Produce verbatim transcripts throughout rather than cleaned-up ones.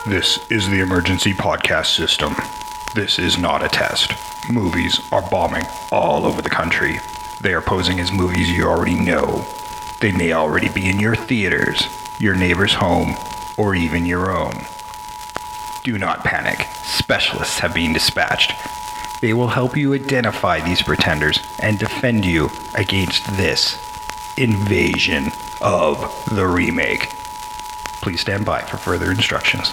This is the emergency podcast system. This is not a test. Movies are bombing all over the country. They are posing as movies you already know. They may already be in your theaters, your neighbor's home, or even your own. Do not panic. Specialists have been dispatched. They will help you identify these pretenders and defend you against this invasion of the remake. Please stand by for further instructions.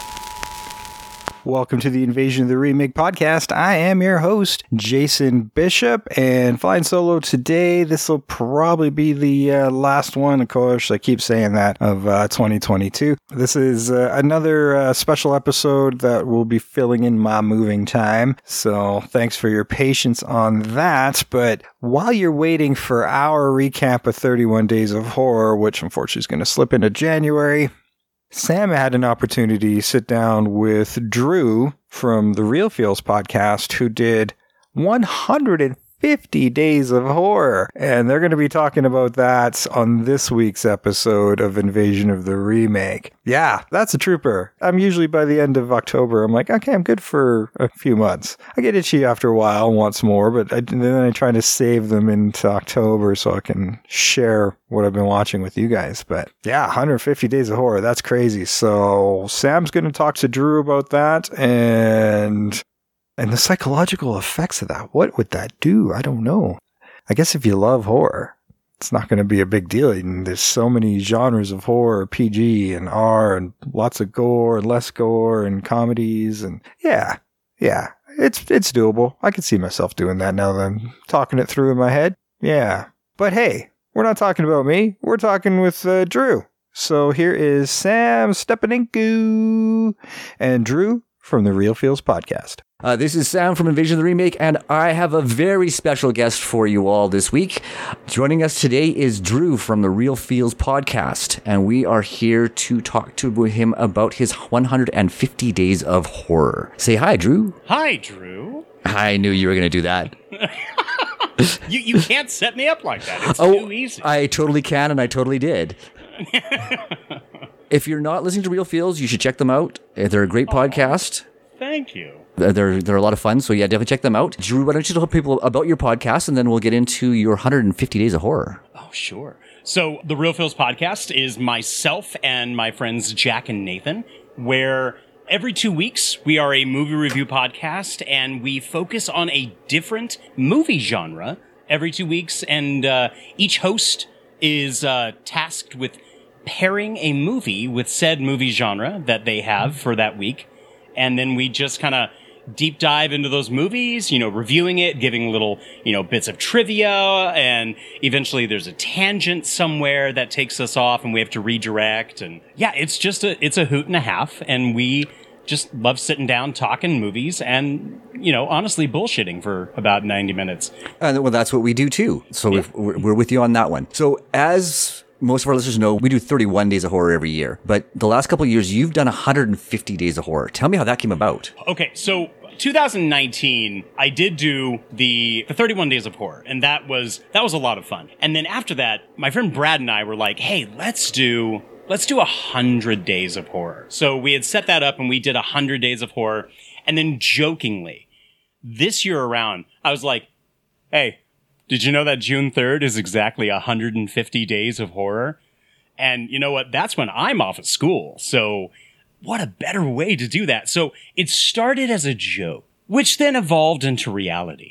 Welcome to the Invasion of the Remake podcast. I am your host, Jason Bishop, and flying solo today. This will probably be the uh, last one, of course. I keep saying that, of uh, twenty twenty-two. This is uh, another uh, special episode that will be filling in my moving time. So thanks for your patience on that. But while you're waiting for our recap of thirty-one Days of Horror, which unfortunately is going to slip into January, Sam had an opportunity to sit down with Drew from the Real Feels podcast, who did one hundred fifty Days of Horror. And they're going to be talking about that on this week's episode of Invasion of the Remake. Yeah, that's a trooper. I'm usually by the end of October, I'm like, okay, I'm good for a few months. I get itchy after a while, once more, but I, then I try to save them into October so I can share what I've been watching with you guys. But yeah, one hundred fifty Days of Horror, that's crazy. So Sam's going to talk to Drew about that and... And the psychological effects of that. What would that do? I don't know. I guess if you love horror, it's not going to be a big deal. And there's so many genres of horror, P G and R, and lots of gore and less gore and comedies. And yeah, yeah, it's it's doable. I can see myself doing that now that I'm talking it through in my head. Yeah. But hey, we're not talking about me. We're talking with uh, Drew. So here is Sam Stepanenko and Drew from the Real Feels podcast. Uh, this is Sam from Invasion of the Remake, and I have a very special guest for you all this week. Joining us today is Drew from the Real Feels podcast, and we are here to talk to him about his one hundred fifty Days of Horror. Say hi, Drew. Hi, Drew. I knew you were going to do that. you you can't set me up like that. It's oh, too easy. I totally can, and I totally did. If you're not listening to Real Feels, you should check them out. They're a great oh, podcast. Thank you. They're they're a lot of fun, so yeah, definitely check them out. Drew, why don't you tell people about your podcast, and then we'll get into your one hundred fifty Days of Horror. Oh, sure. So the Real Feels podcast is myself and my friends Jack and Nathan, where every two weeks we are a movie review podcast, and we focus on a different movie genre every two weeks, and uh, each host is uh, tasked with pairing a movie with said movie genre that they have for that week, and then we just kind of deep dive into those movies, you know, reviewing it, giving little, you know, bits of trivia, and eventually there's a tangent somewhere that takes us off and we have to redirect. And yeah, it's just a, it's a hoot and a half. And we just love sitting down, talking movies and, you know, honestly bullshitting for about ninety minutes. And well, that's what we do too. So yeah. we're, we're with you on that one. So as most of our listeners know, we do thirty-one Days of Horror every year. But the last couple of years, you've done one hundred fifty Days of Horror. Tell me how that came about. Okay, so two thousand nineteen, I did do the, the thirty-one Days of Horror, and that was that was a lot of fun. And then after that, my friend Brad and I were like, hey, let's do let's do one hundred Days of Horror. So we had set that up, and we did one hundred Days of Horror. And then jokingly, this year around, I was like, hey, did you know that June third is exactly one hundred fifty Days of Horror? And you know what? That's when I'm off of school. So what a better way to do that. So it started as a joke, which then evolved into reality.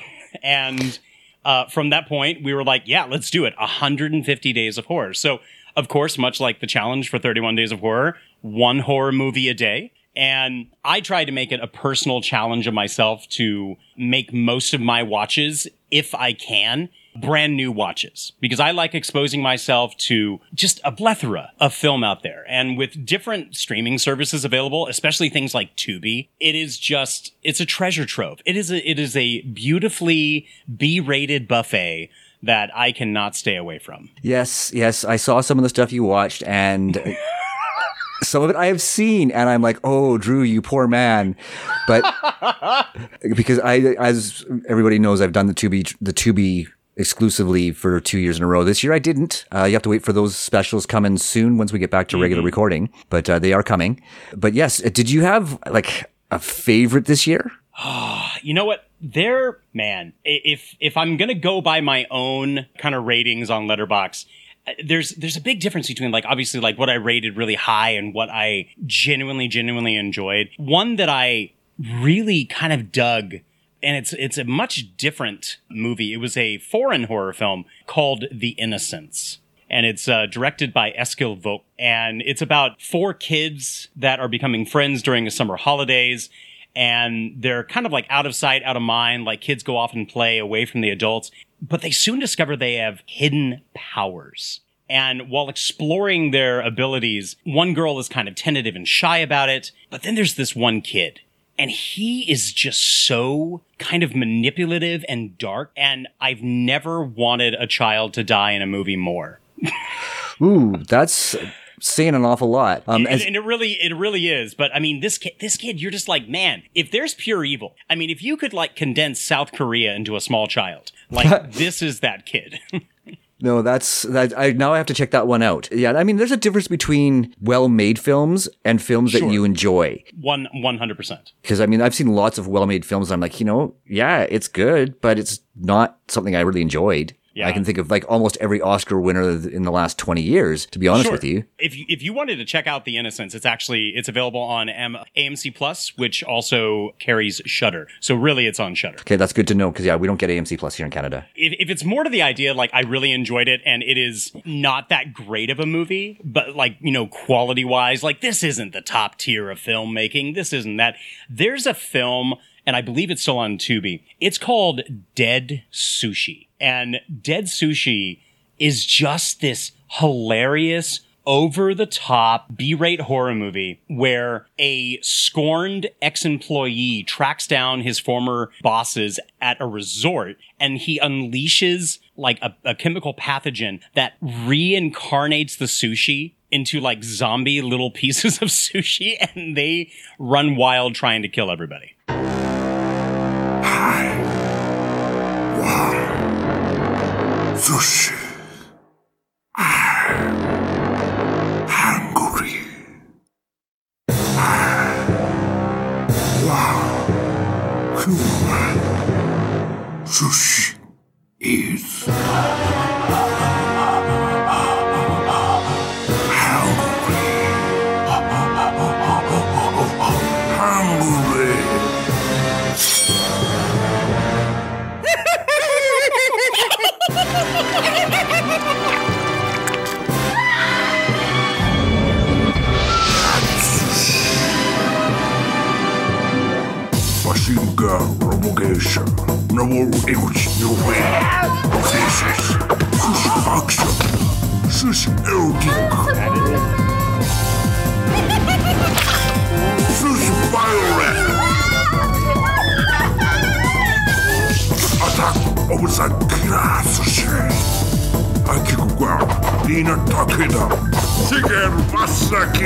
and uh, from that point, we were like, yeah, let's do it. one hundred fifty Days of Horror. So, of course, much like the challenge for thirty-one Days of Horror, one horror movie a day. And I tried to make it a personal challenge of myself to make most of my watches, if I can, brand new watches, because I like exposing myself to just a plethora of film out there. And with different streaming services available, especially things like Tubi, it is just, it's a treasure trove. It is a, it is a beautifully B-rated buffet that I cannot stay away from. Yes, yes. I saw some of the stuff you watched, and some of it I have seen, and I'm like, oh, Drew, you poor man. But because I, as everybody knows, I've done the Tubi, the Tubi exclusively for two years in a row. This year I didn't. Uh, you have to wait for those specials coming soon once we get back to regular mm-hmm. recording, but uh, they are coming. But yes, did you have like a favorite this year? You know what? There, man, if if I'm going to go by my own kind of ratings on Letterboxd, there's there's a big difference between like obviously like what I rated really high and what I genuinely genuinely enjoyed. One that I really kind of dug, and it's it's a much different movie. It was a foreign horror film called The Innocents. And it's uh, directed by Eskil Vogt. And it's about four kids that are becoming friends during the summer holidays. And they're kind of like out of sight, out of mind. Like kids go off and play away from the adults. But they soon discover they have hidden powers. And while exploring their abilities, one girl is kind of tentative and shy about it. But then there's this one kid. And he is just so kind of manipulative and dark. And I've never wanted a child to die in a movie more. Ooh, that's saying an awful lot. Um, and, as- and it really, it really is. But I mean, this kid, this kid, you're just like, man, if there's pure evil, I mean, if you could like condense South Korea into a small child, like this is that kid. No, that's that. I now I have to check that one out. Yeah, I mean, there's a difference between well-made films and films sure. that you enjoy. One, one hundred percent. Because I mean, I've seen lots of well-made films. And I'm like, you know, yeah, it's good, but it's not something I really enjoyed. Yeah. I can think of like almost every Oscar winner in the last twenty years, to be honest sure. with you. If you, if you wanted to check out The Innocents, it's actually, it's available on M- A M C Plus, which also carries Shudder. So really it's on Shudder. Okay, that's good to know because yeah, we don't get A M C Plus here in Canada. If, if it's more to the idea, like I really enjoyed it and it is not that great of a movie, but like, you know, quality wise, like this isn't the top tier of filmmaking. This isn't that. There's a film, and I believe it's still on Tubi. It's called Dead Sushi. And Dead Sushi is just this hilarious, over-the-top B-rate horror movie where a scorned ex-employee tracks down his former bosses at a resort and he unleashes like a, a chemical pathogen that reincarnates the sushi into like zombie little pieces of sushi, and they run wild trying to kill everybody. Hi. Wow. Sushi. I'm hungry. Wow. Human. Sushi is Bashinga Romogesha Nowo Iguchi Nowe. This is Sushi Action. Sushi Erotic. Sushi Violet. Attack of Zakira Sushi. Akikuga Dina Takeda. Shigeru Masaki.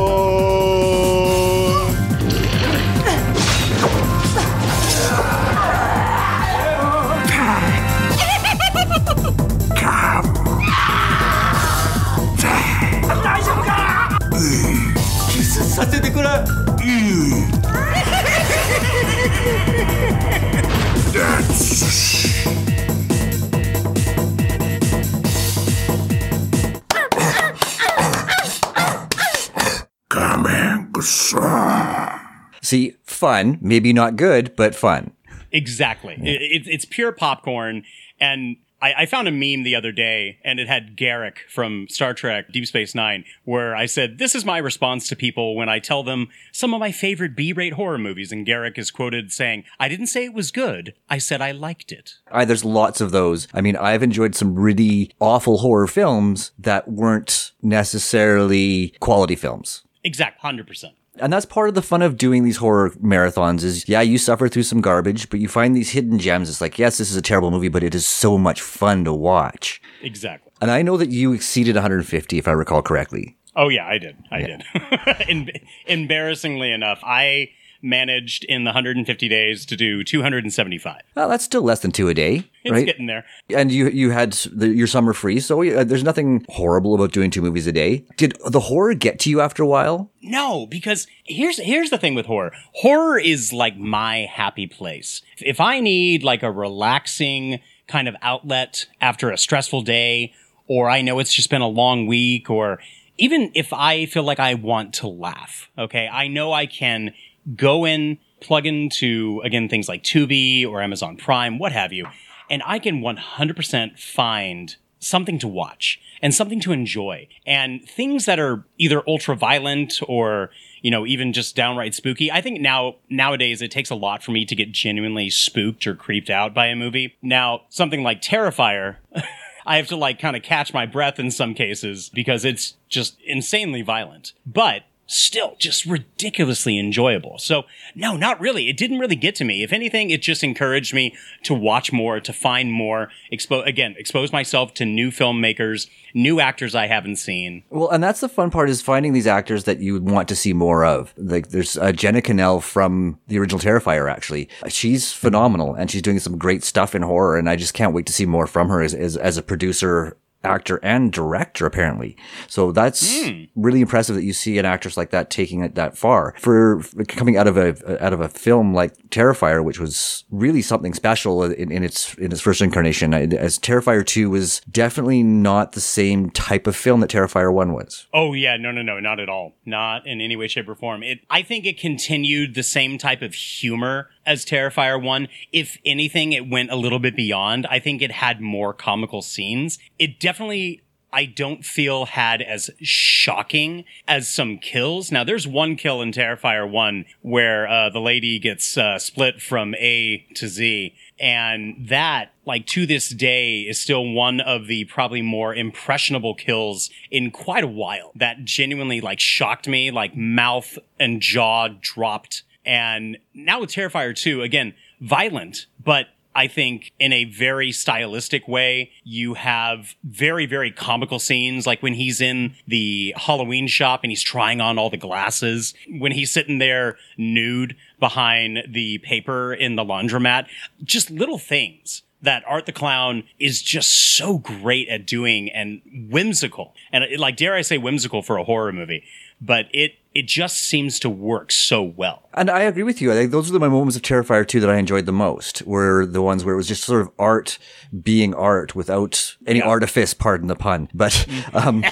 See, fun, maybe not good, but fun. Exactly. Yeah. It, it, it's pure popcorn. And I, I found a meme the other day, and it had Garak from Star Trek Deep Space Nine, where I said, this is my response to people when I tell them some of my favorite B-rate horror movies. And Garak is quoted saying, I didn't say it was good. I said I liked it. I, there's lots of those. I mean, I've enjoyed some really awful horror films that weren't necessarily quality films. Exactly. one hundred percent. And that's part of the fun of doing these horror marathons is, yeah, you suffer through some garbage, but you find these hidden gems. It's like, yes, this is a terrible movie, but it is so much fun to watch. Exactly. And I know that you exceeded one hundred fifty, if I recall correctly. Oh, yeah, I did. I yeah. did. Em- embarrassingly enough, I managed in the one hundred fifty days to do two hundred seventy-five. Well, that's still less than two a day, It's right? getting there. And you you had the, your summer free, so uh, there's nothing horrible about doing two movies a day. Did the horror get to you after a while? No, because here's here's the thing with horror. Horror is like my happy place. If I need like a relaxing kind of outlet after a stressful day, or I know it's just been a long week, or even if I feel like I want to laugh, okay, I know I can go in, plug into, again, things like Tubi or Amazon Prime, what have you, and I can one hundred percent find something to watch and something to enjoy. And things that are either ultra violent or, you know, even just downright spooky. I think now, nowadays, it takes a lot for me to get genuinely spooked or creeped out by a movie. Now, something like Terrifier, I have to like kind of catch my breath in some cases because it's just insanely violent. But still just ridiculously enjoyable. So no, not really. It didn't really get to me. If anything, it just encouraged me to watch more, to find more, expo- again, expose myself to new filmmakers, new actors I haven't seen. Well, and that's the fun part is finding these actors that you want to see more of. Like there's uh, Jenna Cannell from the original Terrifier, actually. She's phenomenal and she's doing some great stuff in horror. And I just can't wait to see more from her as, as, as a producer, actor and director, apparently. So that's mm. really impressive that you see an actress like that taking it that far. For, for coming out of a out of a film like Terrifier, which was really something special in, in its in its first incarnation, as Terrifier two was definitely not the same type of film that Terrifier one was. Oh yeah, no, no, no, not at all. Not in any way, shape, or form. It, I think it continued the same type of humor as Terrifier one. If anything, it went a little bit beyond. I think it had more comical scenes. It definitely, I don't feel, had as shocking as some kills. Now, there's one kill in Terrifier one where uh, the lady gets uh, split from A to Z. And that, like, to this day is still one of the probably more impressionable kills in quite a while. That genuinely, like, shocked me, like, mouth and jaw dropped. And now with Terrifier two, again, violent, but I think in a very stylistic way. You have very, very comical scenes, like when he's in the Halloween shop and he's trying on all the glasses, when he's sitting there nude behind the paper in the laundromat, just little things that Art the Clown is just so great at doing and whimsical. And it, like, dare I say whimsical for a horror movie, but it it just seems to work so well. And I agree with you. I think those are the, my moments of Terrifier two that I enjoyed the most, were the ones where it was just sort of art being art without any yeah. artifice, pardon the pun. But um,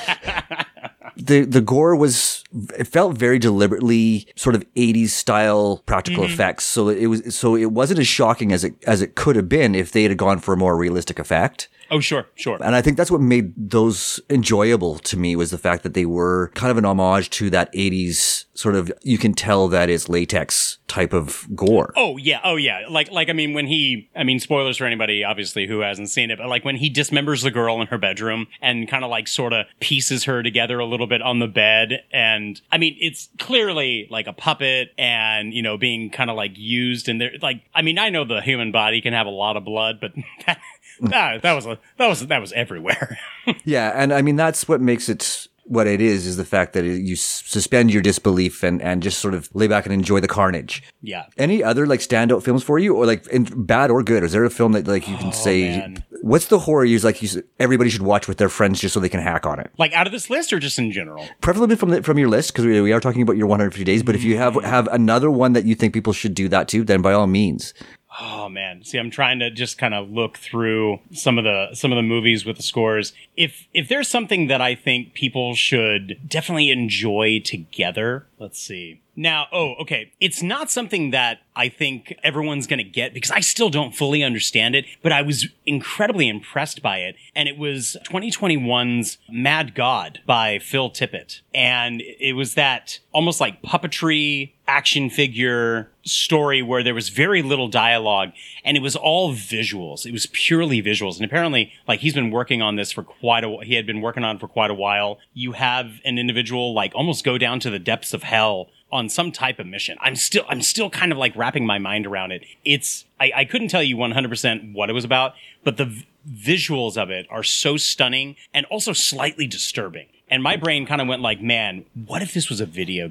the the gore was, it felt very deliberately sort of eighties style practical mm-hmm. effects. So it was, so it wasn't as shocking as it as it could have been if they had gone for a more realistic effect. Oh, sure, sure. And I think that's what made those enjoyable to me, was the fact that they were kind of an homage to that eighties sort of, you can tell that it's latex type of gore. Oh, yeah. Oh, yeah. Like, like I mean, when he, I mean, spoilers for anybody, obviously, who hasn't seen it, but like when he dismembers the girl in her bedroom and kind of like sort of pieces her together a little bit on the bed. And I mean, it's clearly like a puppet and, you know, being kind of like used. And they're like, I mean, I know the human body can have a lot of blood, but that, that, that was a, that was, that was everywhere. Yeah. And I mean, that's what makes it what it is, is the fact that it, you s- suspend your disbelief and, and just sort of lay back and enjoy the carnage. Yeah. Any other like standout films for you, or like in, bad or good? Is there a film that like you can oh, say, man. What's the horror you like you, everybody should watch with their friends just so they can hack on it? Like out of this list or just in general? Preferably from the, from your list, because we, we are talking about your one hundred fifty days. But if you have have another one that you think people should do that too, then by all means. Oh man, see, I'm trying to just kind of look through some of the some of the movies with the scores. If if there's something that I think people should definitely enjoy together, let's see. Now, oh, okay, it's not something that I think everyone's going to get because I still don't fully understand it, but I was incredibly impressed by it. And it was twenty twenty-one's Mad God by Phil Tippett. And it was that almost like puppetry action figure story where there was very little dialogue and it was all visuals. It was purely visuals. And apparently, like, he's been working on this for quite a, he had been working on it for quite a while. You have an individual like almost go down to the depths of hell on some type of mission. I'm still, I'm still kind of like wrapping my mind around it. It's, I, I couldn't tell you one hundred percent what it was about, but the v- visuals of it are so stunning and also slightly disturbing. And my brain kind of went like, man, what if this was a video game?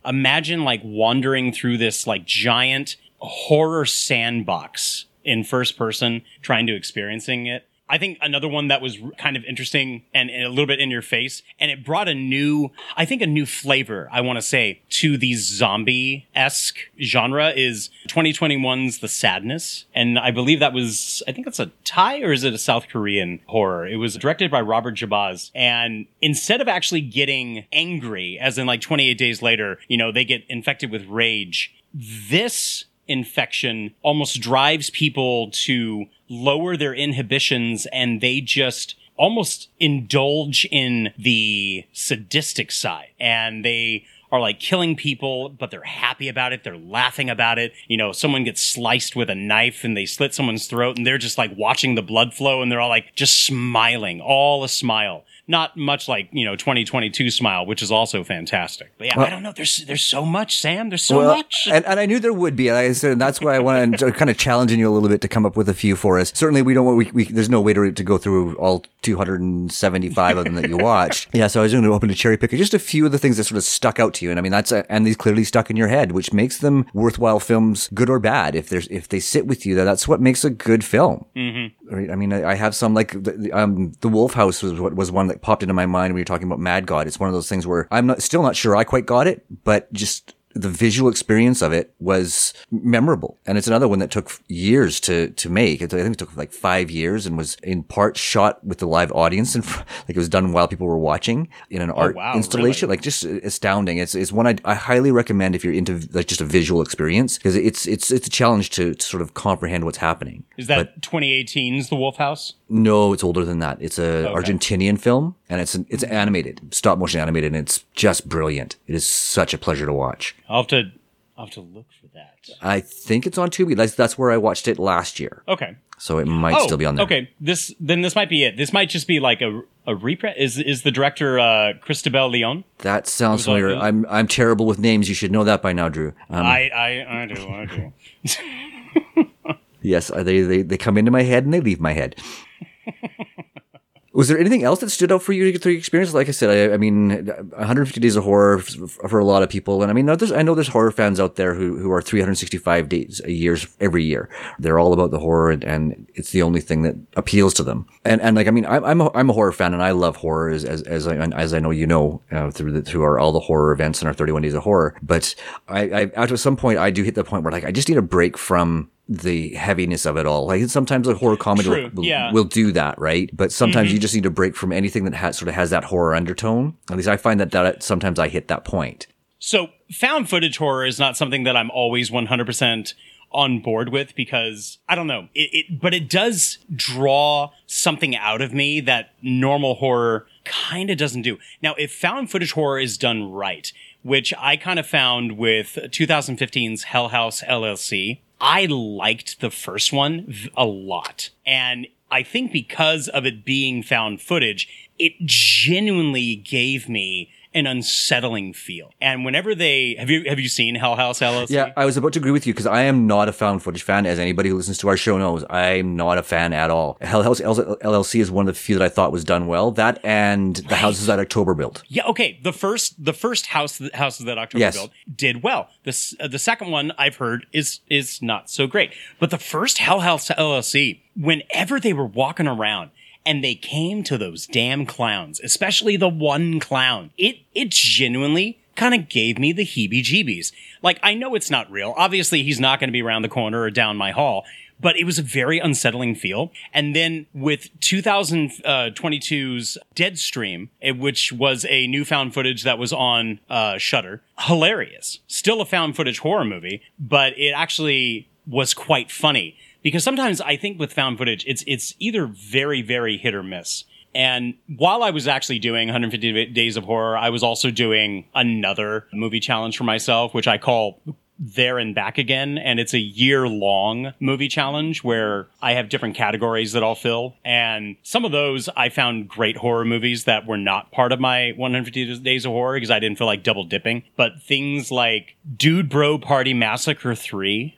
imagine like wandering through this like giant horror sandbox in first person, trying to experiencing it. I think another one that was kind of interesting and, and a little bit in your face, and it brought a new, I think a new flavor, I want to say, to the zombie-esque genre is twenty twenty-one's The Sadness. And I believe that was, I think it's a Thai or is it a South Korean horror? It was directed by Robert Jabaz. And instead of actually getting angry, as in like twenty-eight days later, you know, they get infected with rage, this infection almost drives people to lower their inhibitions, and they just almost indulge in the sadistic side, and they are like killing people, but they're happy about it. They're laughing about it. You know, someone gets sliced with a knife and they slit someone's throat, and they're just like watching the blood flow, and they're all like just smiling, all a smile. Not much like, you know, twenty twenty-two Smile, which is also fantastic. But yeah, well, I don't know. There's there's so much, Sam. There's so well, much. And, and I knew there would be. Like I said, that's why I want to kind of challenging you a little bit to come up with a few for us. Certainly, we don't want, we, we there's no way to, to go through all two hundred seventy-five of them that you watched. Yeah, so I was going to open to cherry pick just a few of the things that sort of stuck out to you. And I mean, that's, a, and these clearly stuck in your head, which makes them worthwhile films, good or bad. If there's, if they sit with you, that's what makes a good film. Mm-hmm. Right? I mean, I, I have some like, the, um, The Wolf House was what was one that popped into my mind when you're talking about Mad God. It's one of those things where I'm not, still not sure I quite got it, but just the visual experience of it was memorable. And it's another one that took years to, to make. It, I think it took like five years and was in part shot with the live audience. And like it was done while people were watching in an oh, art wow, installation. Really? Like just astounding. It's, it's one I, I highly recommend if you're into like just a visual experience, because it's, it's, it's a challenge to, to sort of comprehend what's happening. Is that but, twenty eighteen's The Wolf House? No, it's older than that. It's a okay. Argentinian film, and it's an, it's animated, stop motion animated, and it's just brilliant. It is such a pleasure to watch. I'll have to, I'll have to look for that. I think it's on Tubi. That's, that's where I watched it last year. Okay. So it might oh, still be on there. Okay. This then this might be it. This might just be like a a reprint. Is is the director uh, Cristobal Leon? That sounds familiar. Like, I'm I'm terrible with names. You should know that by now, Drew. Um, I, I I do I do. Yes, they, they they come into my head and they leave my head. Was there anything else that stood out for you through your experience? Like I said, I, I mean, one hundred fifty Days of Horror for a lot of people. And I mean, there's, I know there's horror fans out there who, who are three hundred sixty-five days a year, every year. They're all about the horror, and, and it's the only thing that appeals to them. And, and like, I mean, I'm, I'm a, I'm a horror fan, and I love horror as, as, as I, as I know, you know, uh, through the, through our, all the horror events and our thirty-one Days of Horror. But I, I, at some point, I do hit the point where like, I just need a break from the heaviness of it all. Like sometimes a horror comedy will, will, yeah. will do that, right? But sometimes mm-hmm. you just need a break from anything that has, sort of has that horror undertone. At least I find that, that sometimes I hit that point. So found footage horror is not something that I'm always one hundred percent on board with, because I don't know, it, it but it does draw something out of me that normal horror kind of doesn't do. Now, if found footage horror is done right, which I kind of found with twenty fifteen's Hell House L L C, I liked the first one a lot. And I think because of it being found footage, it genuinely gave me an unsettling feel. And whenever they have you have you seen Hell House L L C? Yeah, I was about to agree with you, because I am not a found footage fan. As anybody who listens to our show knows, I'm not a fan at all. Hell House L L C is one of the few that I thought was done well. That and the right. houses that October built. Yeah, okay. The first the first house houses that October yes. built did well. The uh, the second one I've heard is is not so great. But the first Hell House L L C, whenever they were walking around and they came to those damn clowns, especially the one clown, it it genuinely kind of gave me the heebie-jeebies. Like, I know it's not real. Obviously, he's not going to be around the corner or down my hall, but it was a very unsettling feel. And then with twenty twenty-two's Deadstream, which was a new found footage that was on uh, Shudder, hilarious. Still a found footage horror movie, but it actually was quite funny. Because sometimes I think with found footage, it's it's either very, very hit or miss. And while I was actually doing one hundred fifty Days of Horror, I was also doing another movie challenge for myself, which I call There and Back Again. And it's a year-long movie challenge where I have different categories that I'll fill. And some of those I found great horror movies that were not part of my one hundred fifty Days of Horror, because I didn't feel like double dipping. But things like Dude Bro Party Massacre three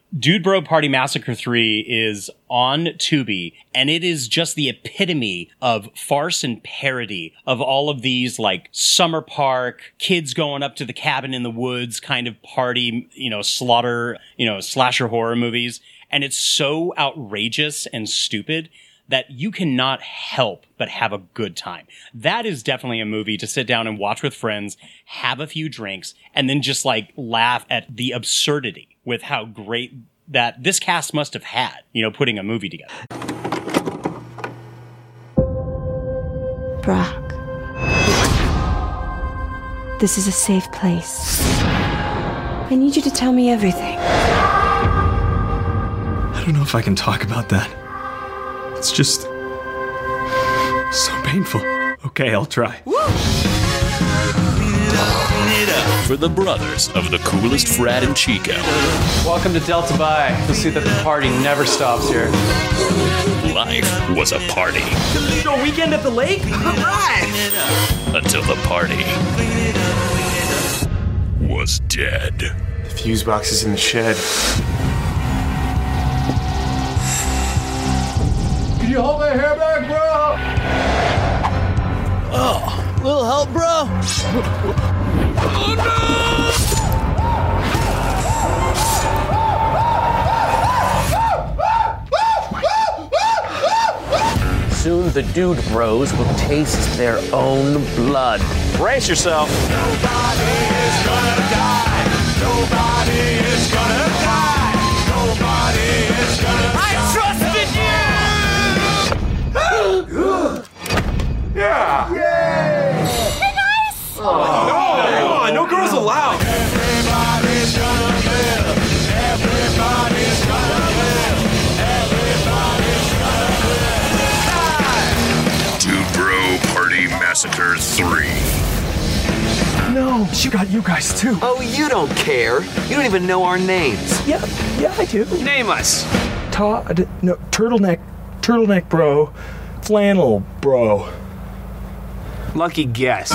Dude Bro Party Massacre three is on Tubi, and it is just the epitome of farce and parody of all of these, like, summer park, kids going up to the cabin in the woods kind of party, you know, slaughter, you know, slasher horror movies. And it's so outrageous and stupid that you cannot help but have a good time. That is definitely a movie to sit down and watch with friends, have a few drinks, and then just, like, laugh at the absurdity with how great that this cast must have had, you know, putting a movie together. Brock. This is a safe place. I need you to tell me everything. I don't know if I can talk about that. It's just so painful. Okay, I'll try. For the brothers of the coolest frat in Chico. Welcome to Delta Bi. You'll see that the party never stops here. Life was a party. A weekend at the lake? Until the party was dead. The fuse box is in the shed. Can you hold my hair back, bro? Oh, little help, bro? Oh, no! Soon the dude bros will taste their own blood. Brace yourself. Nobody is gonna die. Nobody is gonna die. Nobody is gonna die. I trusted you! Yeah! Yay! Hey, guys! Oh, no, no, no girls allowed. Everybody's gonna live. Everybody's gonna live. Everybody's gonna live. Dude Bro Party Massacre three. No, she got you guys too. Oh, you don't care. You don't even know our names. Yeah, yeah, I do. Name us. Todd, no, turtleneck, turtleneck bro, flannel bro. Lucky guess.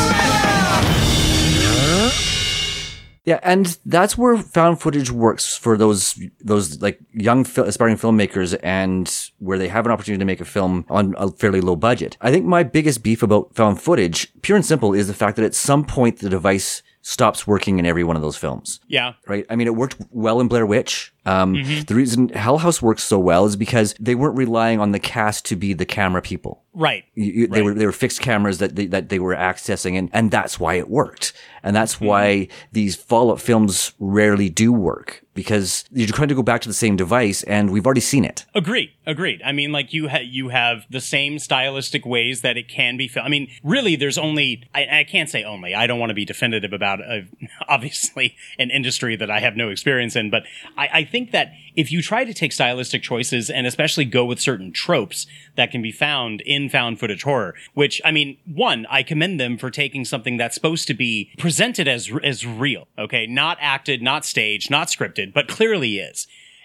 Yeah, and that's where found footage works for those those like young fil- aspiring filmmakers, and where they have an opportunity to make a film on a fairly low budget. I think my biggest beef about found footage, pure and simple, is the fact that at some point the device stops working in every one of those films. Yeah. Right? I mean, it worked well in Blair Witch. Um, Mm-hmm. The reason Hell House works so well is because they weren't relying on the cast to be the camera people. Right. You, you, They Right. were they were fixed cameras that they, that they were accessing, and, and that's why it worked. And that's Mm-hmm. why these follow-up films rarely do work, because you're trying to go back to the same device, and we've already seen it. Agreed. Agreed. I mean, like you ha- you have the same stylistic ways that it can be filmed. I mean, really, there's only I, I can't say only. I don't want to be definitive about uh, obviously an industry that I have no experience in, but I, I think that if you try to take stylistic choices and especially go with certain tropes that can be found in found footage horror, which, I mean, one, I commend them for taking something that's supposed to be presented as as real, okay? Not acted, not staged, not scripted, but clearly is.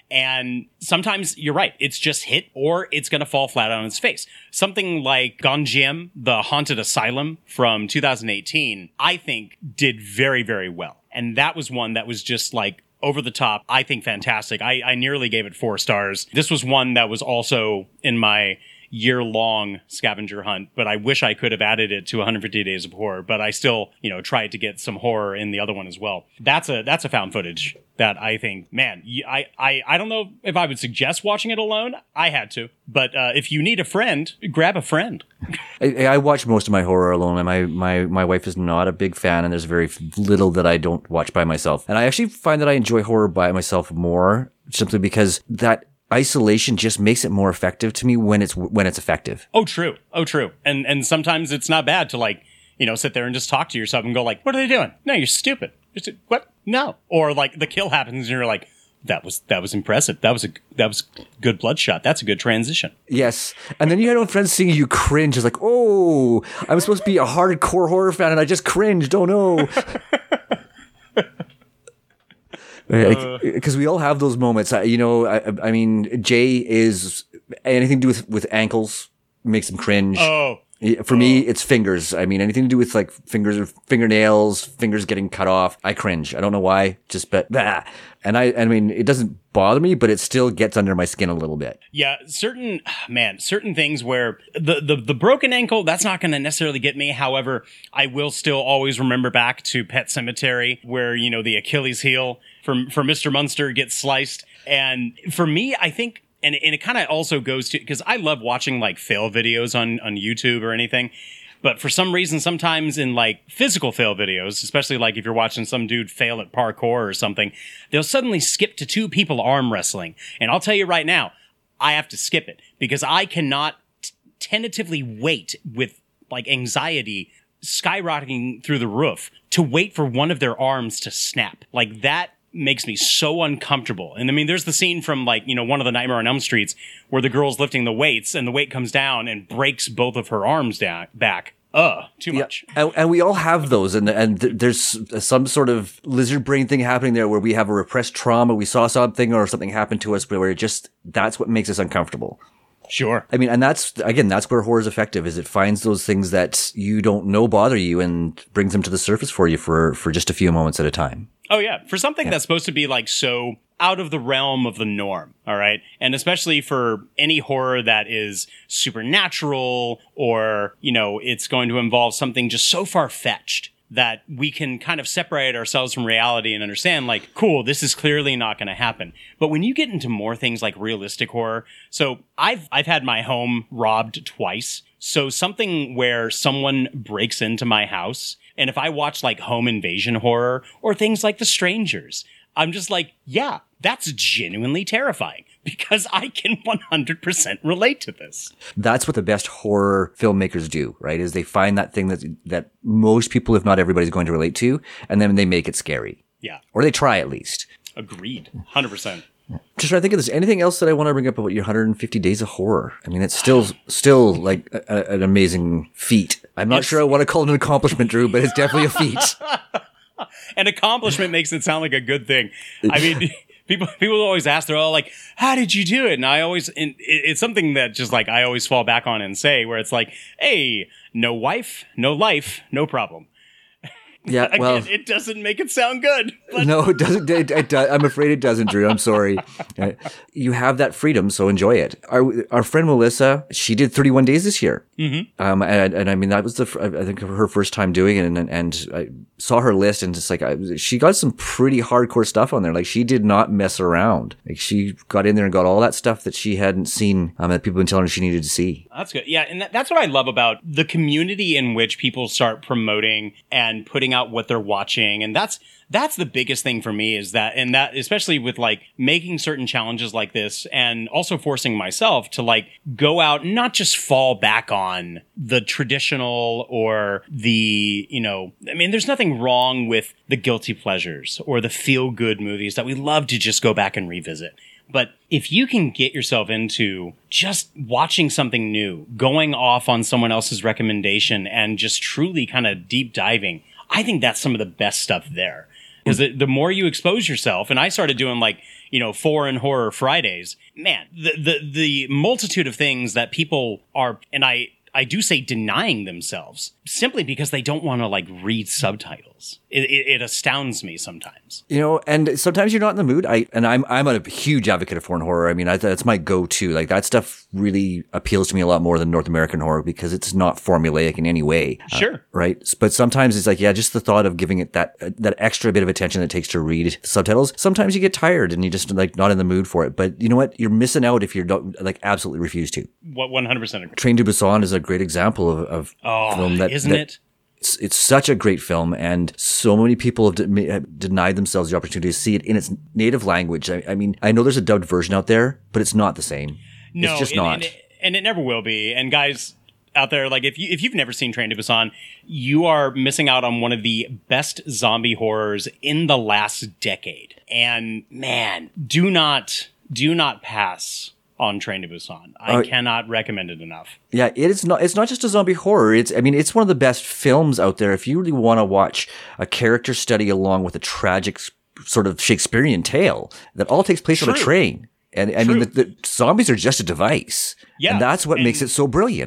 And sometimes you're right. It's just hit or it's going to fall flat on its face. Something like Gonjiam, the Haunted Asylum from two thousand eighteen, I think did very, very well. And that was one that was just like over the top. I think fantastic. I, I nearly gave it four stars. This was one that was also in my year-long scavenger hunt, but I wish I could have added it to one hundred fifty Days of Horror, but I still, you know, tried to get some horror in the other one as well. That's a that's a found footage that I think, man, I, I, I don't know if I would suggest watching it alone. I had to. But uh, if you need a friend, grab a friend. I, I watch most of my horror alone, and my, my, my wife is not a big fan, and there's very little that I don't watch by myself. And I actually find that I enjoy horror by myself more, simply because that isolation just makes it more effective to me when it's when it's effective. Oh, true. Oh, true. And and sometimes it's not bad to, like, you know, sit there and just talk to yourself and go like, what are they doing? No, you're stupid. Just, what? No. Or like the kill happens and you're like, that was that was impressive. That was a that was good bloodshot. That's a good transition. Yes. And then you had friends seeing you cringe. It's like, oh, I'm supposed to be a hardcore horror fan and I just cringed. Oh no. Because uh, we all have those moments. I, you know, I, I mean, Jay is anything to do with, with ankles makes him cringe. Oh, Yeah, for me, it's fingers. I mean, anything to do with like fingers or fingernails, fingers getting cut off, I cringe. I don't know why, just but bah. And I, I mean, it doesn't bother me, but it still gets under my skin a little bit. Yeah, certain man, certain things where the the, the broken ankle, that's not going to necessarily get me. However, I will still always remember back to Pet Sematary, where you know the Achilles heel for for Mister Munster gets sliced, and for me, I think. And, and it kind of also goes to, because I love watching like fail videos on, on YouTube or anything. But for some reason, sometimes in like physical fail videos, especially like if you're watching some dude fail at parkour or something, they'll suddenly skip to two people arm wrestling. And I'll tell you right now, I have to skip it because I cannot t- tentatively wait with like anxiety skyrocketing through the roof to wait for one of their arms to snap. Like that makes me so uncomfortable. And I mean, there's the scene from like, you know, one of the Nightmare on Elm Streets where the girl's lifting the weights and the weight comes down and breaks both of her arms down back. Ugh, too much. Yeah. And, and we all have those. And, and th- there's some sort of lizard brain thing happening there where we have a repressed trauma. We saw something or something happened to us where it just, that's what makes us uncomfortable. Sure. I mean, and that's, again, that's where horror is effective, is it finds those things that you don't know bother you and brings them to the surface for you for, for just a few moments at a time. Oh, yeah. For something yeah. that's supposed to be like so out of the realm of the norm. All right. And especially for any horror that is supernatural or, you know, it's going to involve something just so far fetched that we can kind of separate ourselves from reality and understand like, cool, this is clearly not going to happen. But when you get into more things like realistic horror, so I've, I've had my home robbed twice. So something where someone breaks into my house, and if I watch like home invasion horror or things like The Strangers, I'm just like, yeah, that's genuinely terrifying because I can one hundred percent relate to this. That's what the best horror filmmakers do, right? Is they find that thing that that most people, if not everybody, is going to relate to, and then they make it scary. Yeah. Or they try at least. Agreed. one hundred percent. Just trying to think of this. Anything else that I want to bring up about your one hundred fifty days of horror? I mean, it's still still like a, a, an amazing feat. I'm not it's, sure I want to call it an accomplishment, Drew, but it's definitely a feat. An accomplishment makes it sound like a good thing. I mean, people people always ask, they're all like, how did you do it? And I always, and it's something that just like I always fall back on and say, where it's like, hey, no wife, no life, no problem. Yeah, Again, well, it doesn't make it sound good. But. No, it doesn't. It, it, I'm afraid it doesn't, Drew. I'm sorry. Uh, you have that freedom, so enjoy it. Our our friend Melissa, she did thirty-one days this year. Mm-hmm. Um, and, and I mean that was the I think her first time doing it, and and, and I saw her list, and just like I, she got some pretty hardcore stuff on there. Like she did not mess around. Like she got in there and got all that stuff that she hadn't seen. Um, that people had been telling her she needed to see. That's good. Yeah, and that, that's what I love about the community in which people start promoting and putting out what they're watching, and that's that's the biggest thing for me is that, and that especially with like making certain challenges like this, and also forcing myself to like go out and not just fall back on the traditional or the, you know, I mean, there's nothing wrong with the guilty pleasures or the feel good movies that we love to just go back and revisit. But if you can get yourself into just watching something new, going off on someone else's recommendation and just truly kind of deep diving, I think that's some of the best stuff there. Because the, the more you expose yourself, and I started doing like, you know, foreign horror Fridays, man, the, the, the multitude of things that people are, and I, I do say denying themselves simply because they don't want to like read subtitles. It, it, it astounds me sometimes. You know, and sometimes you're not in the mood. I and I'm I'm a huge advocate of foreign horror. I mean, I, that's my go-to. Like that stuff really appeals to me a lot more than North American horror because it's not formulaic in any way. Sure. Uh, right. But sometimes it's like, yeah, just the thought of giving it that uh, that extra bit of attention that it takes to read the subtitles. Sometimes you get tired and you just like not in the mood for it. But you know what? You're missing out if you're not, like absolutely refuse to. What one hundred percent agree. Train to Busan is a great example of, of oh, film that isn't that, it? It's, it's such a great film, and so many people have, de- have denied themselves the opportunity to see it in its native language. I, I mean, I know there's a dubbed version out there, but it's not the same. No, it's just and, not. And it, and it never will be. And guys out there, like if you if you've never seen Train to Busan, you are missing out on one of the best zombie horrors in the last decade. And man, do not do not pass on Train to Busan. I uh, cannot recommend it enough. Yeah, it is not. It's not just a zombie horror. It's. I mean, it's one of the best films out there. If you really want to watch a character study along with a tragic sort of Shakespearean tale that all takes place True. on a train, and I True. mean, the, the zombies are just a device. Yeah, and that's what and, makes it so brilliant.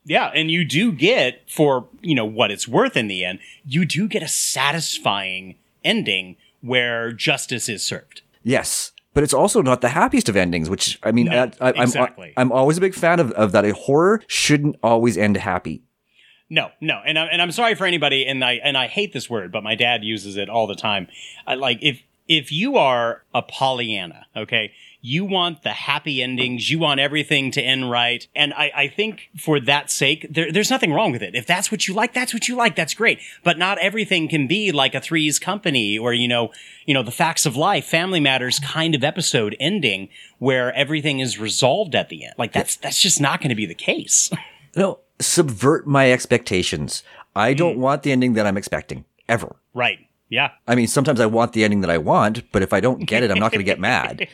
Yeah, and you do get, for, you know, what it's worth in the end, you do get a satisfying ending where justice is served. Yes. But it's also not the happiest of endings, which, I mean, No, I, I, exactly. I'm, I'm always a big fan of, of that. A horror shouldn't always end happy. No, no, and I'm and I'm sorry for anybody, and I and I hate this word, but my dad uses it all the time. I, like if if you are a Pollyanna, okay, you want the happy endings, you want everything to end right, and I, I think for that sake, there, there's nothing wrong with it. If that's what you like, that's what you like. That's great, but not everything can be like a Three's Company or you know, you know, the Facts of Life, Family Matters kind of episode ending where everything is resolved at the end. Like that's that's just not going to be the case. No. Subvert my expectations. I don't mm. want the ending that I'm expecting, ever. Right. Yeah. I mean, sometimes I want the ending that I want, but if I don't get it, I'm not going to get mad.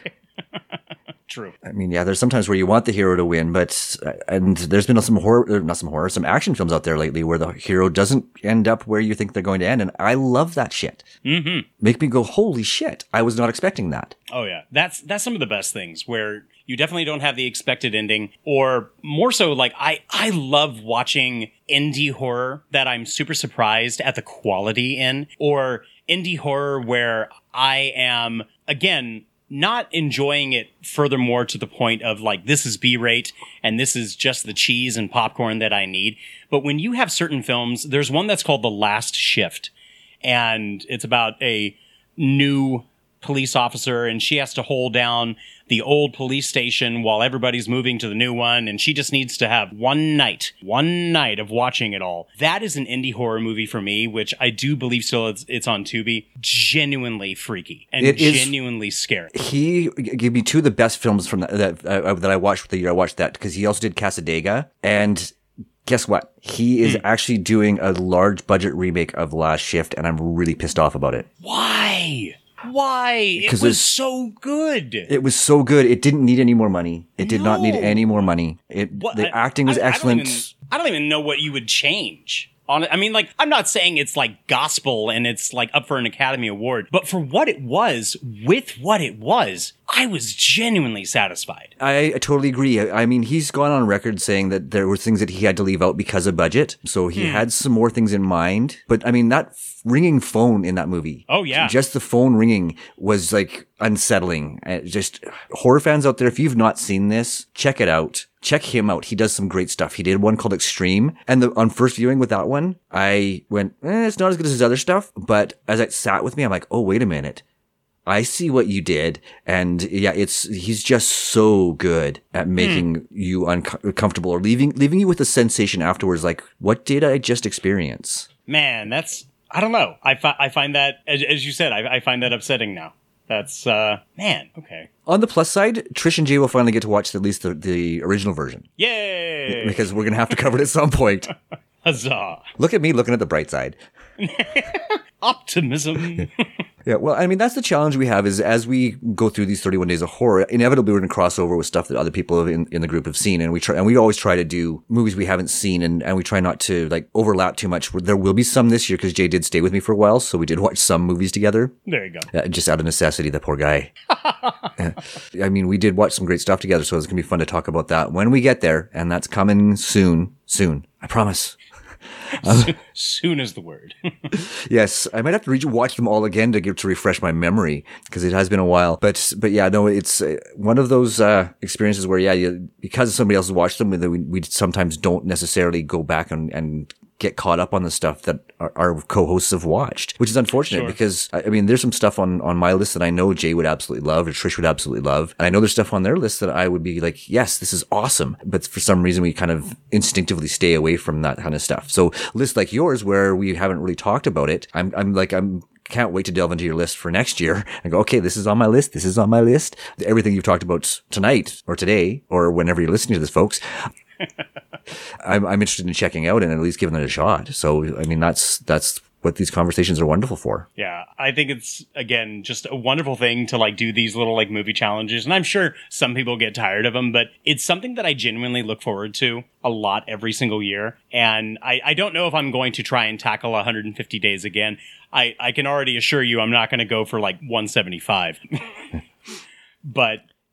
True. I mean, yeah, there's sometimes where you want the hero to win, but, and there's been some horror, not some horror, some action films out there lately where the hero doesn't end up where you think they're going to end, and I love that shit. Mm-hmm. Make me go, holy shit, I was not expecting that. Oh yeah, that's that's some of the best things where you definitely don't have the expected ending, or more so, like I I love watching indie horror that I'm super surprised at the quality in, or indie horror where I am again not enjoying it furthermore to the point of like this is B-rate and this is just the cheese and popcorn that I need. But when you have certain films, there's one that's called The Last Shift, and it's about a new police officer, and she has to hold down the old police station while everybody's moving to the new one, and she just needs to have one night, one night of watching it all. That is an indie horror movie for me, which I do believe still it's, it's on Tubi. Genuinely freaky and it genuinely is, scary. He gave me two of the best films from that that, uh, that I watched the year I watched that, because he also did Casadega, and guess what? He is mm. actually doing a large budget remake of Last Shift, and I'm really pissed off about it. Why? Why? It was so good. It was so good. It didn't need any more money. It did no. not need any more money. It what? The I, acting was I, excellent. I don't, even, I don't even know what you would change. On it. I mean, like, I'm not saying it's like gospel and it's like up for an Academy Award, but for what it was, with what it was, I was genuinely satisfied. I, I totally agree. I, I mean, he's gone on record saying that there were things that he had to leave out because of budget. So he hmm. had some more things in mind. But I mean, that ringing phone in that movie. Oh, yeah. Just the phone ringing was like unsettling. Uh, just horror fans out there, if you've not seen this, check it out. Check him out. He does some great stuff. He did one called Extreme. And the, on first viewing with that one, I went, eh, it's not as good as his other stuff. But as it sat with me, I'm like, oh, wait a minute. I see what you did. And yeah, it's, he's just so good at making mm. you uncomfortable or leaving, leaving you with a sensation afterwards. Like, what did I just experience? Man, that's, I don't know. I, fi- I find that, as, as you said, I, I find that upsetting now. That's, uh, man, okay. On the plus side, Trish and Jay will finally get to watch at least the, the original version. Yay! Because we're going to have to cover it at some point. Huzzah. Look at me looking at the bright side. Optimism. Yeah, well, I mean, that's the challenge we have is as we go through these thirty-one days of horror, inevitably we're going to cross over with stuff that other people in, in the group have seen. And we try, and we always try to do movies we haven't seen, and, and we try not to like overlap too much. There will be some this year because Jay did stay with me for a while. So we did watch some movies together. There you go. Uh, just out of necessity, the poor guy. I mean, we did watch some great stuff together. So it's going to be fun to talk about that when we get there. And that's coming soon, soon. I promise. Uh, Soon is the word. Yes, I might have to re- watch them all again to give to refresh my memory because it has been a while. But but yeah, no, it's uh, one of those uh, experiences where yeah, you, because somebody else has watched them, we, we sometimes don't necessarily go back and, and get caught up on the stuff that our, our co-hosts have watched, which is unfortunate sure. because I mean, there's some stuff on, on my list that I know Jay would absolutely love or Trish would absolutely love. And I know there's stuff on their list that I would be like, yes, this is awesome. But for some reason, we kind of instinctively stay away from that kind of stuff. So lists like yours where we haven't really talked about it, I'm, I'm like, I'm, can't wait to delve into your list for next year and go, okay, this is on my list. This is on my list. Everything you've talked about tonight or today or whenever you're listening to this, folks, I'm, I'm interested in checking out and at least giving it a shot. So, I mean, that's, that's what these conversations are wonderful for. Yeah. I think it's, again, just a wonderful thing to like do these little like movie challenges. And I'm sure some people get tired of them, but it's something that I genuinely look forward to a lot every single year. And I, I don't know if I'm going to try and tackle one hundred fifty days again. I, I can already assure you I'm not going to go for like one seventy-five. But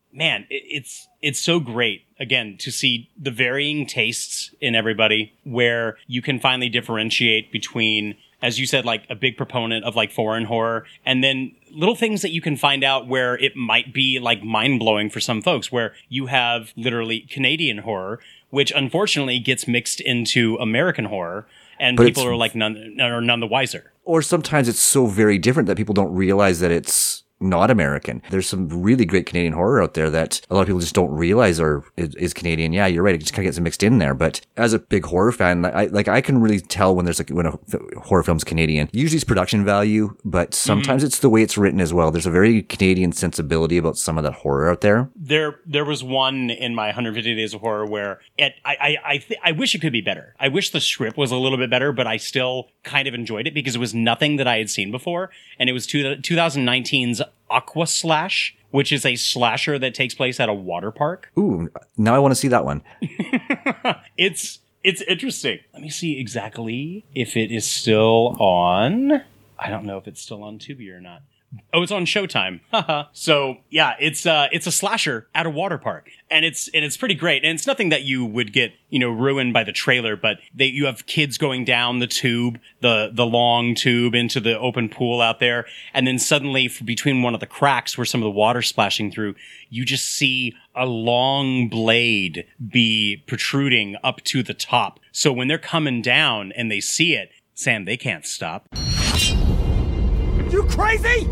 man, it, it's it's so great, again, to see the varying tastes in everybody, where you can finally differentiate between, as you said, like a big proponent of like foreign horror, and then little things that you can find out where it might be like mind-blowing for some folks, where you have literally Canadian horror, which unfortunately gets mixed into American horror, and But people it's- are like none, are none the wiser. Or sometimes it's so very different that people don't realize that it's not American. There's some really great Canadian horror out there that a lot of people just don't realize are is, is Canadian. Yeah, you're right. It just kind of gets mixed in there. But as a big horror fan, I like I can really tell when there's like when a f- horror film's Canadian. Usually it's production value, but sometimes it's the way it's written as well. There's a very Canadian sensibility about some of that horror out there. There, there was one in my one hundred fifty Days of Horror where it, I, I, I, th- I wish it could be better. I wish the script was a little bit better, but I still kind of enjoyed it because it was nothing that I had seen before, and it was two, twenty nineteen's Aqua Slash, which is a slasher that takes place at a water park. Ooh, now I want to see that one. It's it's interesting. Let me see exactly if it is still on. I don't know if it's still on Tubi or not. Oh, it's on Showtime. Haha. So yeah, it's uh it's a slasher at a water park, and it's and it's pretty great. And it's nothing that you would get, you know, ruined by the trailer. But they you have kids going down the tube, the the long tube into the open pool out there, and then suddenly f- between one of the cracks where some of the water's splashing through, you just see a long blade be protruding up to the top. So when they're coming down and they see it, Sam, they can't stop. You crazy?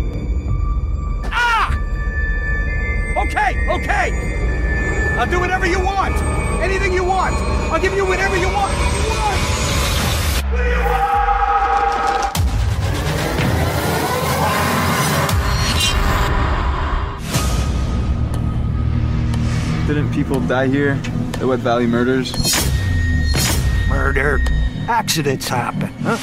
Ah! Okay, okay. I'll do whatever you want. Anything you want. I'll give you whatever you want. What do you want? What do you want? Didn't people die here? The Wet Valley murders? Murder. Accidents happen, huh?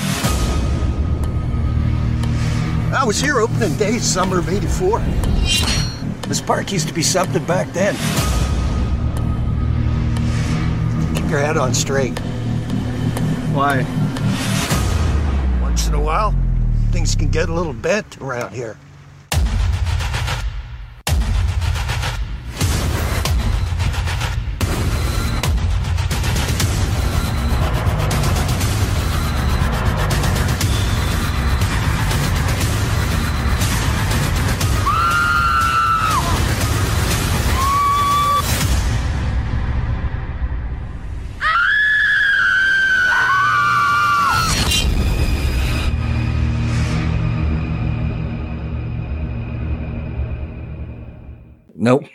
I was here opening day, summer of eighty-four. This park used to be something back then. Keep your head on straight. Why? Once in a while, things can get a little bent around here. Nope.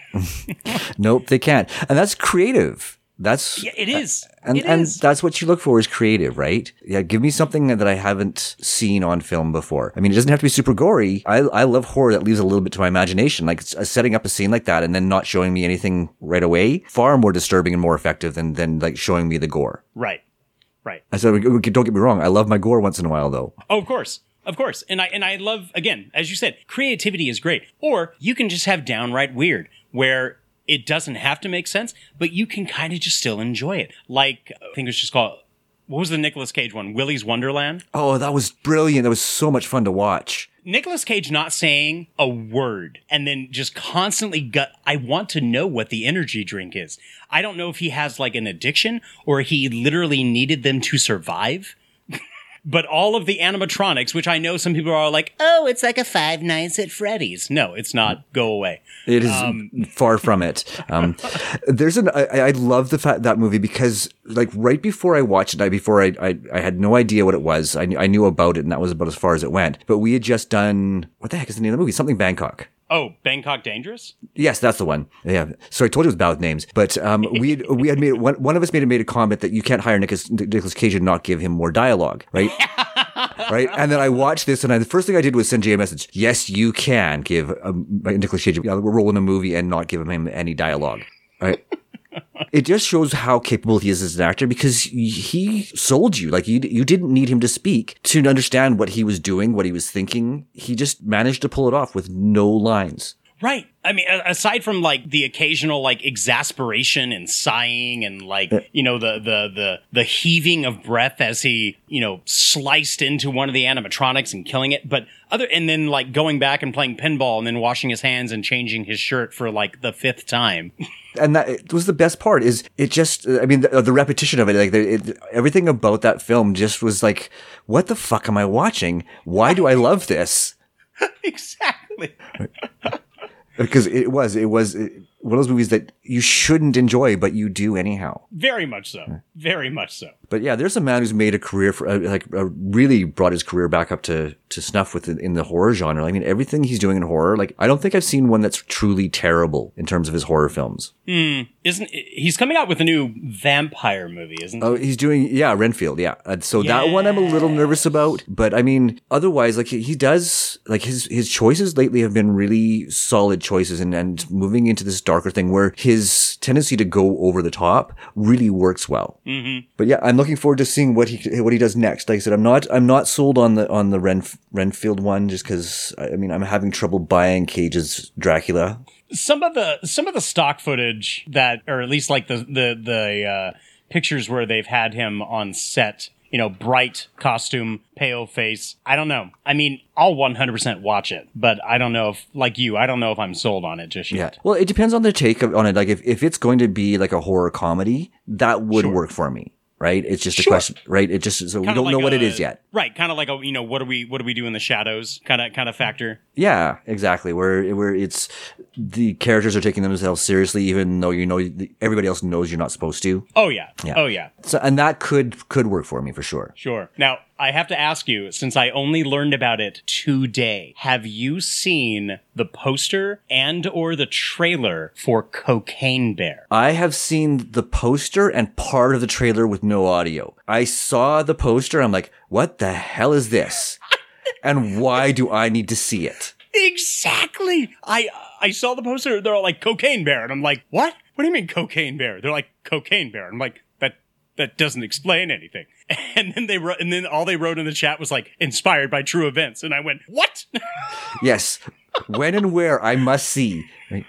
Nope, they can't. And that's creative. That's Yeah, it is. And It and is. that's what you look for is creative, right? Yeah, give me something that I haven't seen on film before. I mean, it doesn't have to be super gory. I I love horror that leaves a little bit to my imagination. Like uh, setting up a scene like that and then not showing me anything right away, far more disturbing and more effective than than like showing me the gore. Right. Right. I said, don't get me wrong. I love my gore once in a while, though. Oh, of course. Of course. And I and I love, again, as you said, creativity is great. Or you can just have downright weird, where it doesn't have to make sense, but you can kind of just still enjoy it. Like, I think it was just called, what was the Nicolas Cage one? Willy's Wonderland? Oh, that was brilliant. That was so much fun to watch. Nicolas Cage not saying a word and then just constantly gut. I want to know what the energy drink is. I don't know if he has like an addiction or he literally needed them to survive. But all of the animatronics, which I know some people are like, oh, it's like a Five Nights at Freddy's. No, it's not. Go away. It is Um, far from it. Um, there's an, I, I love the fact that movie because like right before I watched it, I, before I, I, I had no idea what it was. I, knew- I knew about it and that was about as far as it went. But we had just done, what the heck is the name of the movie? Something Bangkok. Oh, Bangkok Dangerous? Yes, that's the one. Yeah. So I told you it was bad with names, but um, we had, we had made one. One of us made made a comment that you can't hire Nicolas, Nicolas Cage and not give him more dialogue, right? Right. And then I watched this, and I, the first thing I did was send Jay a message. Yes, you can give um, Nicolas Cage a role in a movie and not give him any dialogue. Right. It just shows how capable he is as an actor because he sold you. Like you, you didn't need him to speak to understand what he was doing, what he was thinking. He just managed to pull it off with no lines. Right. I mean, a- aside from like the occasional like exasperation and sighing and like, you know, the, the, the, the heaving of breath as he, you know, sliced into one of the animatronics and killing it. But other, and then like going back and playing pinball and then washing his hands and changing his shirt for like the fifth time. And that it was the best part is it just, I mean, the, the repetition of it, like the, it, everything about that film just was like, what the fuck am I watching? Why do I love this? Exactly. Because it was, it was one of those movies that you shouldn't enjoy, but you do anyhow. Very much so. Very much so. But yeah, there's a man who's made a career for, uh, like, uh, really brought his career back up to, to snuff with in the horror genre. I mean, everything he's doing in horror, like, I don't think I've seen one that's truly terrible in terms of his horror films. Hmm. Isn't he's coming out with a new vampire movie, isn't he? Oh, he's doing, yeah, Renfield, yeah. Uh, so yes. that one I'm a little nervous about. But I mean, otherwise, like, he, he does, like, his, his choices lately have been really solid choices, and, and moving into this darker thing where his tendency to go over the top really works well. Mm-hmm. But yeah, I'm looking forward to seeing what he what he does next. Like I said, I'm not I'm not sold on the on the Ren, Renfield one just because I mean I'm having trouble buying Cage's Dracula. Some of the some of the stock footage that, or at least like the the the uh, pictures where they've had him on set, you know, bright costume, pale face. I don't know. I mean, I'll one hundred percent watch it, but I don't know if, like you, I don't know if I'm sold on it just yet. Yeah. Well, it depends on the take of, on it. Like if, if it's going to be like a horror comedy, that would sure. work for me. Right? It's just sure. a question, right? It just, so kinda we don't like know what a, it is yet. Right. Kind of like a, you know, what do we, what do we do in the shadows kind of, kind of factor. Yeah, exactly. Where, where it's, the characters are taking themselves seriously, even though, you know, everybody else knows you're not supposed to. Oh yeah. yeah. Oh yeah. So, and that could, could work for me for sure. Sure. Now, I have to ask you, since I only learned about it today, have you seen the poster and or the trailer for Cocaine Bear? I have seen the poster and part of the trailer with no audio. I saw the poster. I'm like, what the hell is this? And why do I need to see it? Exactly. I I saw the poster. They're all like Cocaine Bear. And I'm like, what? What do you mean Cocaine Bear? They're like, Cocaine Bear. I'm like, that that doesn't explain anything. And then they wrote, and then all they wrote in the chat was like, inspired by true events. And I went, what? Yes. When and where I must see. Right.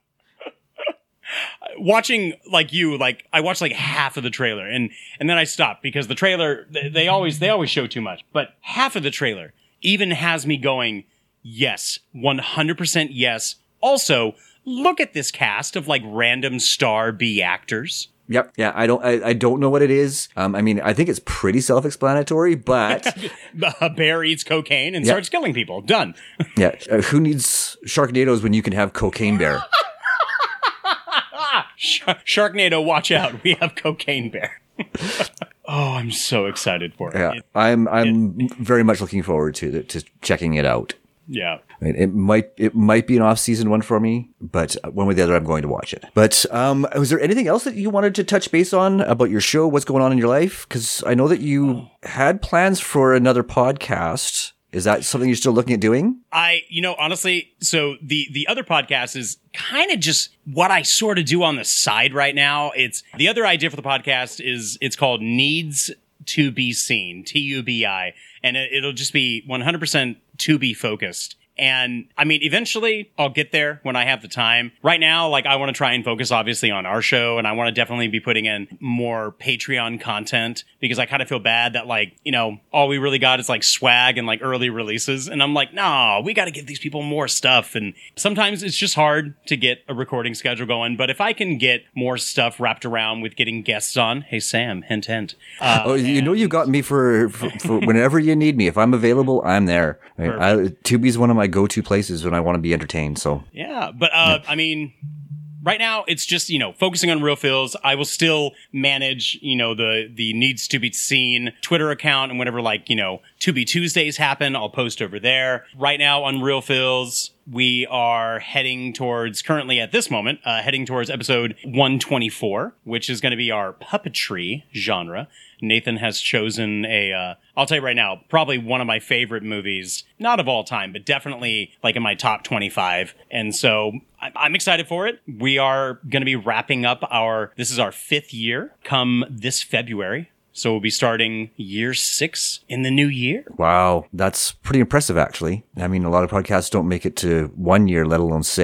Watching like you, like I watched like half of the trailer and, and then I stopped because the trailer, they, they always, they always show too much, but half of the trailer even has me going, yes, one hundred percent yes. Also, look at this cast of like random star B actors. Yep. Yeah. I don't, I, I don't know what it is. Um, I mean, I think it's pretty self-explanatory, but a bear eats cocaine and yeah. starts killing people. Done. Yeah. Uh, who needs Sharknadoes when you can have Cocaine Bear? Sh- Sharknado, watch out. We have Cocaine Bear. Oh, I'm so excited for it. Yeah. it I'm, I'm it, very much looking forward to the, to checking it out. Yeah. I mean, it might it might be an off-season one for me, but one way or the other, I'm going to watch it. But um, was there anything else that you wanted to touch base on about your show? What's going on in your life? Because I know that you had plans for another podcast. Is that something you're still looking at doing? I, you know, honestly, so the the other podcast is kind of just what I sort of do on the side right now. It's the other idea for the podcast is it's called Needs to Be Seen, T U B I, and it, it'll just be one hundred percent to be focused. And I mean, eventually I'll get there when I have the time. Right now, like I want to try and focus obviously on our show, and I want to definitely be putting in more Patreon content because I kind of feel bad that like, you know, all we really got is like swag and like early releases. And I'm like, no, we got to give these people more stuff. And sometimes it's just hard to get a recording schedule going. But if I can get more stuff wrapped around with getting guests on, hey, Sam, hint, hint. Uh, oh, you and- know, you've got me for, for, for whenever you need me. If I'm available, I'm there. Right? I, Tubi's one of my go-to places when I want to be entertained. So yeah, but uh, yeah. I mean, right now it's just, you know, focusing on Real Feels. I will still manage, you know, the the Needs to Be Seen Twitter account, and whenever like, you know, To Be Tuesdays happen, I'll post over there. Right now on Real Feels, we are heading towards, currently at this moment, uh, heading towards episode one twenty-four, which is going to be our puppetry genre. Nathan has chosen a, uh, I'll tell you right now, probably one of my favorite movies, not of all time, but definitely like in my top twenty-five. And so I'm excited for it. We are going to be wrapping up our, this is our fifth year come this February. So we'll be starting year six in the new year. Wow. That's pretty impressive, actually. I mean, a lot of podcasts don't make it to one year, let alone six.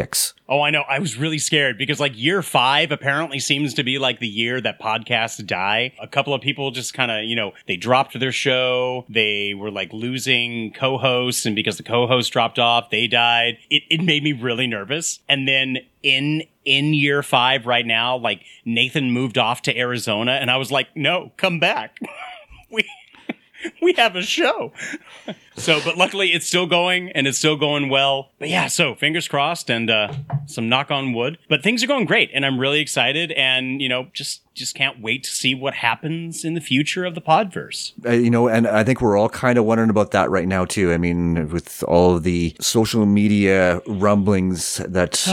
Oh, I know. I was really scared because like year five apparently seems to be like the year that podcasts die. A couple of people just kind of, you know, they dropped their show. They were like losing co-hosts, and because the co-host dropped off, they died. It, it made me really nervous. And then in in year five right now, like Nathan moved off to Arizona, and I was like, no, come back. we we have a show. So, but luckily it's still going and it's still going well. But yeah, so fingers crossed and uh, some knock on wood. But things are going great and I'm really excited and, you know, just just can't wait to see what happens in the future of the Podverse. Uh, you know, and I think we're all kind of wondering about that right now too. I mean, with all of the social media rumblings that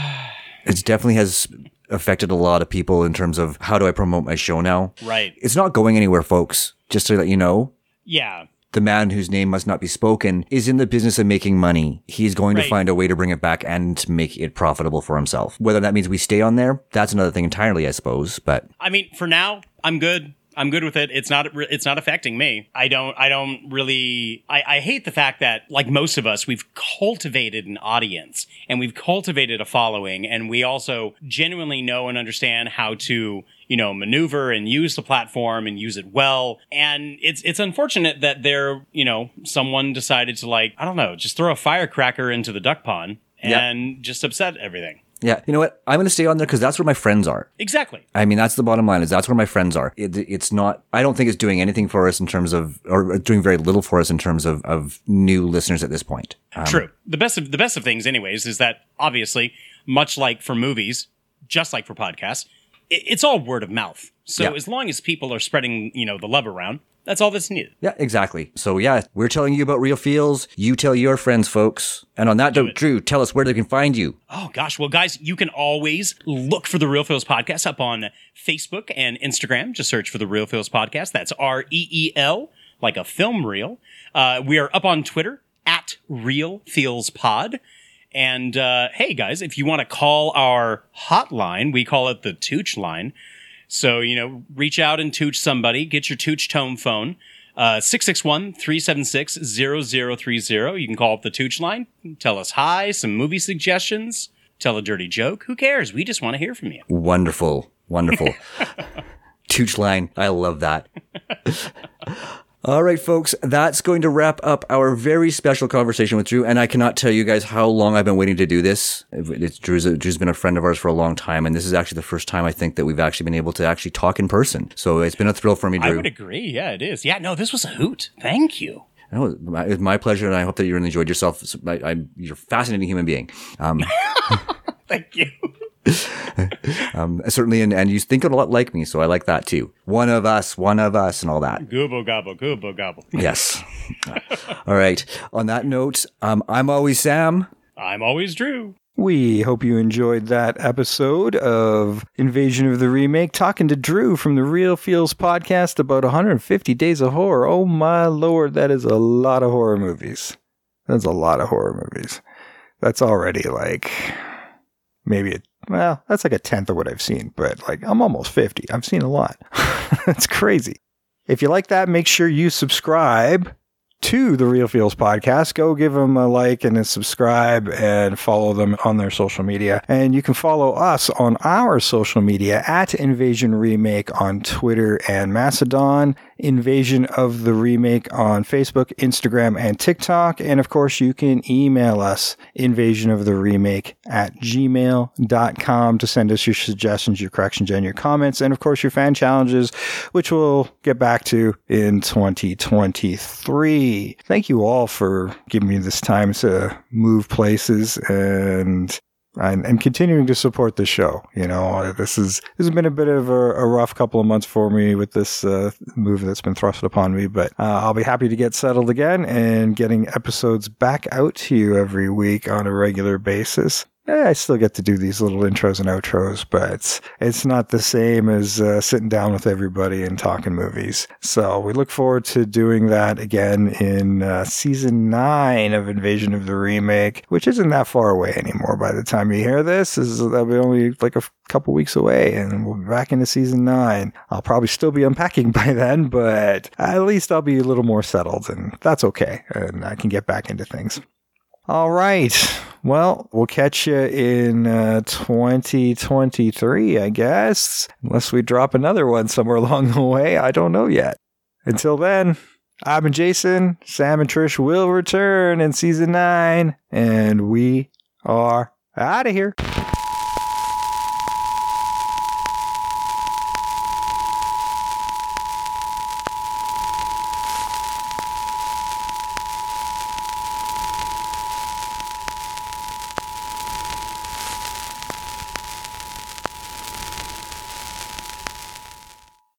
it definitely has affected a lot of people in terms of how do I promote my show now? Right. It's not going anywhere, folks. Just to let you know. Yeah. The man whose name must not be spoken is in the business of making money. He's going Right. to find a way to bring it back and to make it profitable for himself. Whether that means we stay on there, that's another thing entirely, I suppose. But I mean, for now, I'm good. I'm good with it. It's not. It's not affecting me. I don't. I don't really. I, I hate the fact that, like most of us, we've cultivated an audience and we've cultivated a following, and we also genuinely know and understand how to, you know, maneuver and use the platform and use it well. And it's it's unfortunate that there, you know, someone decided to like, I don't know, just throw a firecracker into the duck pond and just upset everything. yeah, you know what? I'm going to stay on there because that's where my friends are. Exactly. I mean, that's the bottom line is that's where my friends are. It, it's not, I don't think it's doing anything for us in terms of, or doing very little for us in terms of, of new listeners at this point. Um, True. The best of the best of things anyways is that obviously, much like for movies, just like for podcasts, it, it's all word of mouth. So Yeah. as long as people are spreading, you know, the love around, that's all that's needed. Yeah, exactly. So yeah, we're telling you about Real Feels. You tell your friends, folks. And on that note, Drew, tell us where they can find you. Oh gosh, well guys, you can always look for the Real Feels Podcast up on Facebook and Instagram. Just search for the Real Feels Podcast. That's R E E L, like a film reel. Uh, we are up on Twitter at Real Feels Pod. And uh, hey guys, if you want to call our hotline, we call it the Tooch line. So, you know, reach out and tooch somebody. Get your Tooch Tone phone. Uh, six six one, three seven six, zero zero three zero. You can call up the Tooch line. Tell us hi, some movie suggestions. Tell a dirty joke. Who cares? We just want to hear from you. Wonderful. Wonderful. Tooch line. I love that. All right, folks, that's going to wrap up our very special conversation with Drew. And I cannot tell you guys how long I've been waiting to do this. It's, Drew's, a, Drew's been a friend of ours for a long time. And this is actually the first time I think that we've actually been able to actually talk in person. So it's been a thrill for me, Drew. I would agree. Yeah, it is. Yeah, no, this was a hoot. Thank you. No, it was my pleasure. And I hope that you enjoyed yourself. I, I, you're a fascinating human being. Um, Thank you. um, certainly, and, and you think a lot like me, so I like that too. One of us, one of us, and all that. Goobo gobble, goobo gobble. Yes. All right. On that note, um, I'm always Sam. I'm always Drew. We hope you enjoyed that episode of Invasion of the Remake, talking to Drew from the Real Feels Podcast about one hundred fifty Days of Horror. Oh my lord, that is a lot of horror movies. That's a lot of horror movies. That's already like maybe a Well, that's like a tenth of what I've seen, but like I'm almost fifty. I've seen a lot. That's crazy. If you like that, make sure you subscribe to the Real Feels Podcast. Go give them a like and a subscribe and follow them on their social media. And you can follow us on our social media at Invasion Remake on Twitter and Mastodon, Invasion of the Remake on Facebook, Instagram, and TikTok. And of course, you can email us invasionoftheRemake at gmail dot com to send us your suggestions, your corrections, and your comments. And of course, your fan challenges, which we'll get back to in twenty twenty-three. Thank you all for giving me this time to move places and and, and continuing to support the show. You know, this is this has been a bit of a, a rough couple of months for me with this uh, move that's been thrust upon me, but uh, I'll be happy to get settled again and getting episodes back out to you every week on a regular basis. I still get to do these little intros and outros, but it's, it's not the same as uh, sitting down with everybody and talking movies. So we look forward to doing that again in uh, season nine of Invasion of the Remake, which isn't that far away anymore. By the time you hear this, is that'll be only like a f- couple weeks away, and we'll be back into season nine. I'll probably still be unpacking by then, but at least I'll be a little more settled, and that's okay, and I can get back into things. All right. Well, we'll catch you in uh, twenty twenty-three, I guess. Unless we drop another one somewhere along the way. I don't know yet. Until then, I've been Jason. Sam and Trish will return in season nine. And we are out of here.